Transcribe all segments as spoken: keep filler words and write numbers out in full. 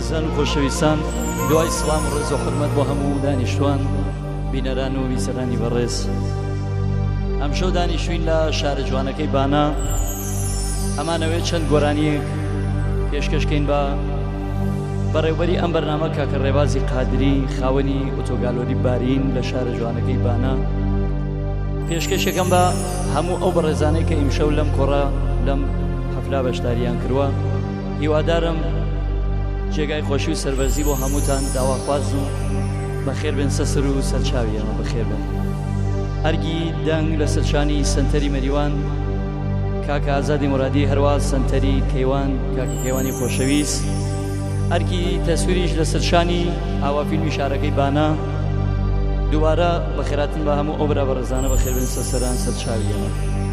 بەڕێزان و خۆشەویستان، دوای سڵام و ڕێز و حورمەت بۆ هەموو دانیشتوان بینەران و بیسەرانی بەڕێز. ئەم شەو دانیشتوین لە شارە جوانەکەی بانا. ئەمانەوێت چەند گۆرانیەک پێشکەشکەین بە بەڕێوەبەری ئەم بەرنامە کاکە ڕێبازی قادری، خاوەنی ئۆتۆگالۆری بارین لە شارە جوانەکەی بانا. پێشکەشەکەم بە هەموو ئەو بەڕێزانەی کە ئیمشەو لەم کۆڕە لەم حەفلا بەشداریان کردووە. هیوادارم جێگای خۆشی و سەربەرزی بۆ هەمووتان داواخواز و بەخێر بن، سەسر و سەرچاوی ئەمە بەخێر بن. ئەرگی دەنگ لە سەرچانی سنتەری مەریوان کاکە ئازادی مرادی، هەروە سنتەری کەیوان کاکە کەیوانی خۆشەویست. ئەرکی تەسویریش لە سەرچانی ئاوافیلمی شارەکەی بانا. دووبارە بەخێراتن بە هەموو ئەو برا بەڕێزانە بەخێر بن، سەسەران سەرچاوی ئەمە.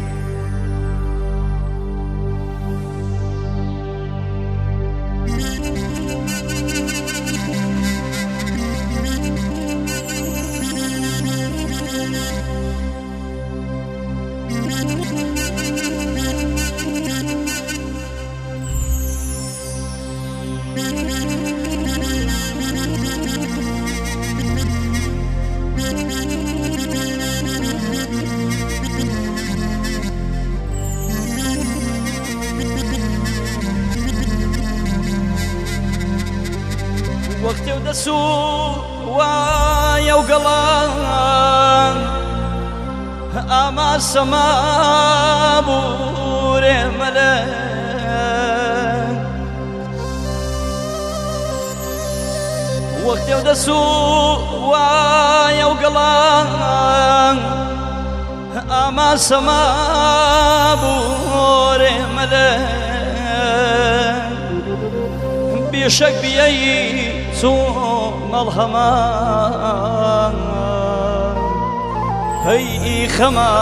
وەختێ و دەسوو وایە و گەڵان ئاما سەما بورێ مەلە وەختێ و دەسوو وایە و گەڵان ئاما سەما بورێ مەلە بێشەک بیەی چۆ مەڵهەمان هەی خەما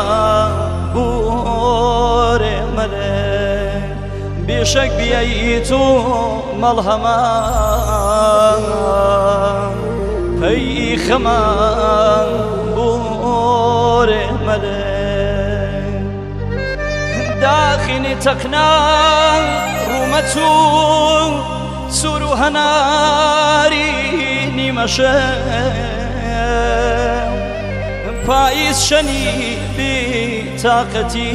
بۆرێ مەلێ بێشەک بیەی چۆ مەڵهەمان هەی خەما بۆرێ مەلێ داخینی تەقنان ڕوومەچوو سور و هەناری نیمەشە پاییز شەنی بێتاقەتی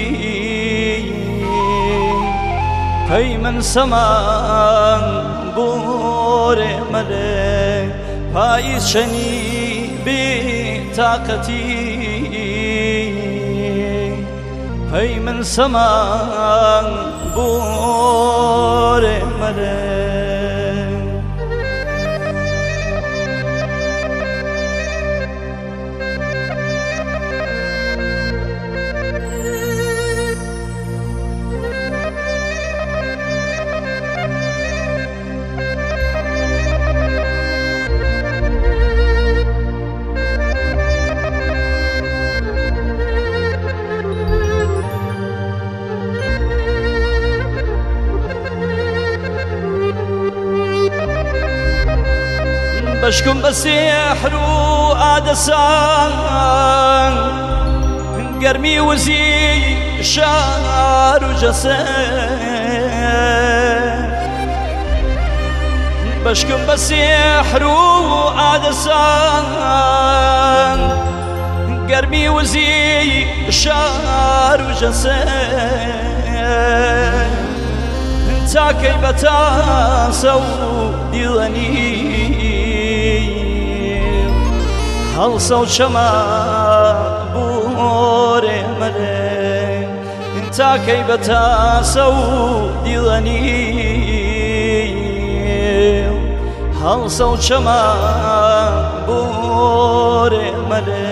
هەی من سەمان بۆرێ مەلێ پاییز شەنی بێتاقەتی هەی من سەمان بۆرێ مەلێ بەشکم بە سێحر و ئادەسان گەرمی وزی شار و جەسە بەشکم بە سێحر و ئادەسان گەرمی وزی شار و جەسە تاکەی بە تاسە و دیڵەنی هەڵسە و چەما بۆرێ مەلێ تاکەی بە تاسە و دیڵەنی هەڵسە و چەما بۆرێ مەلێ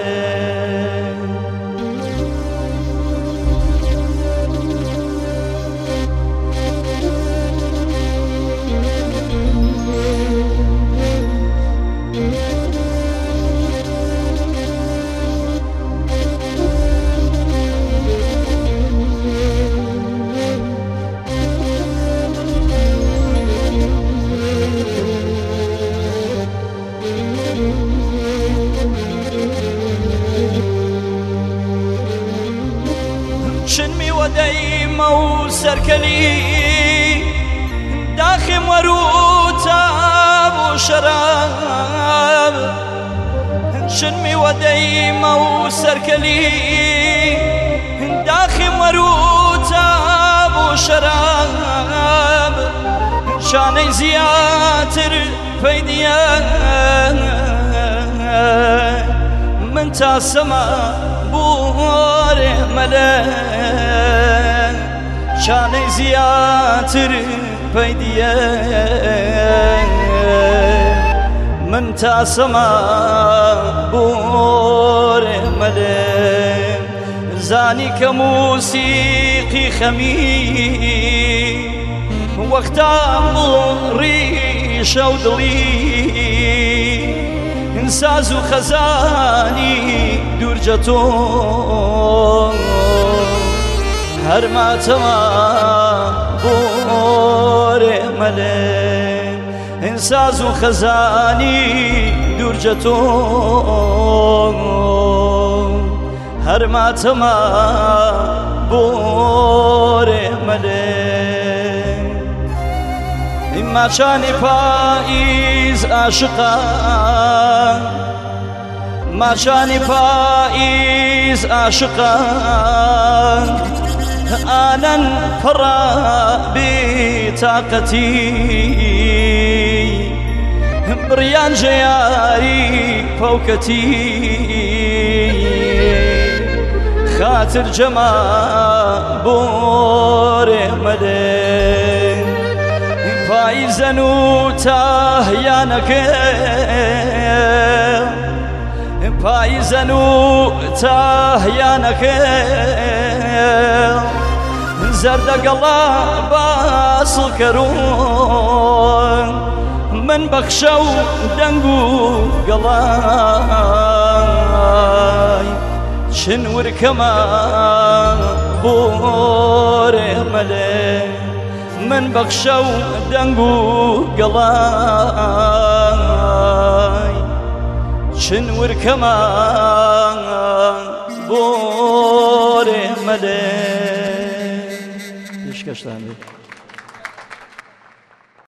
دەیمە و سەرکەلی داخم وەروت تاب و شراب شنمی ودەی مە و سەرکەلی داخی وەرو تاب و شەراب شانەی زیاتر پەیدیە من تا سەما بۆرێ مەلە شانەی زیاتر پەیدیە من تا سەما بۆرێ مەلە زانی کە موسیقی خەمی وەختان بڵڕی شەو دڵی ساز و خەزانی دوورجە تۆ هەرماتەما بۆرێ مەلێ ساز و خەزانی دوورجە تۆ هەرماتەما بۆرێ مەلێ ماچانی پاییز عاشقان ماچانی پاییز عاشقان ئانەن پڕە بێتاقەتی بڕیان ژەیاری پەوکەتی خاتر جەما بۆرێ مەلێ پاییزەن و تاهیانەکە پاییزەن و تاهیانەکە زەردەگەڵا باسڵکەرۆن من بەخشە و دەنگ و گەڵای چن ورکەمە بۆرێ مەلێ من بەخشە و دەنگ و گەڵای چن ورکەمە بۆرێ مەلێ پێشکەشتان بێت.